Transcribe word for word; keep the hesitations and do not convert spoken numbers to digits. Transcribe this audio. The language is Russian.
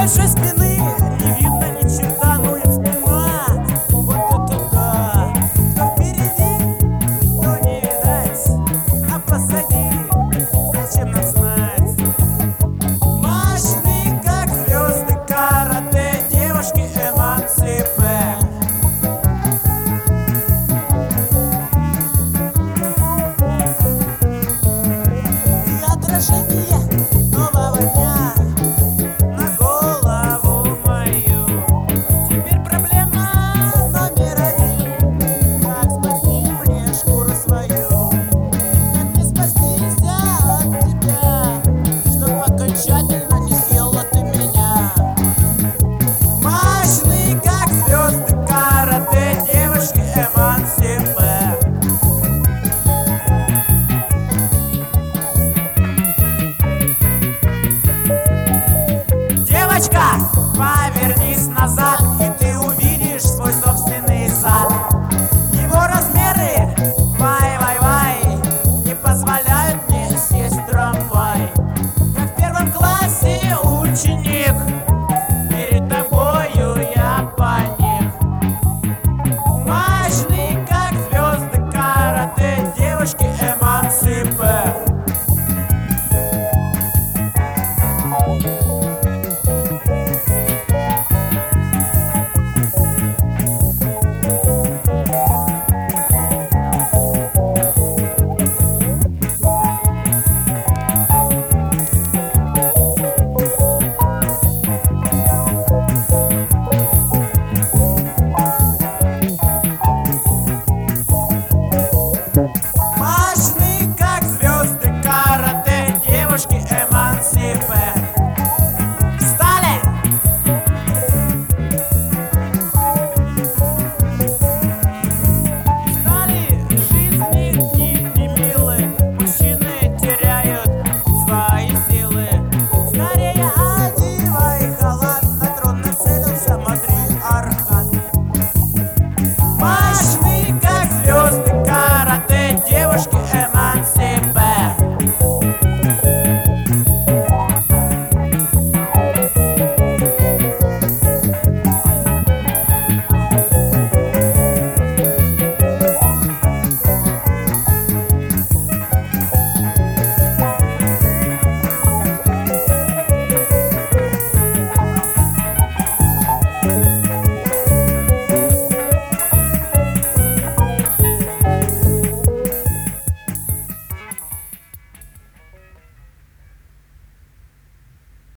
большой спины не видно ни черта, ну и спина. Вот это да. Кто впереди, то не видать, а позади зачем нам знать? Мощные, как звезды карате, девушки эмансипе. И отражение нового дня на голову мою. Теперь проблема номер один: как спасти мне шкуру свою? Как не спастись от тебя, чтоб окончательно не съела ты меня? Мощные, как звезды карате, девушки эмансипе. Девочка, повернись назад, и ты увидишь свой собственный сад. Его размеры, вай-вай-вай, не позволяют мне сесть в трамвай. Как в первом классе ученик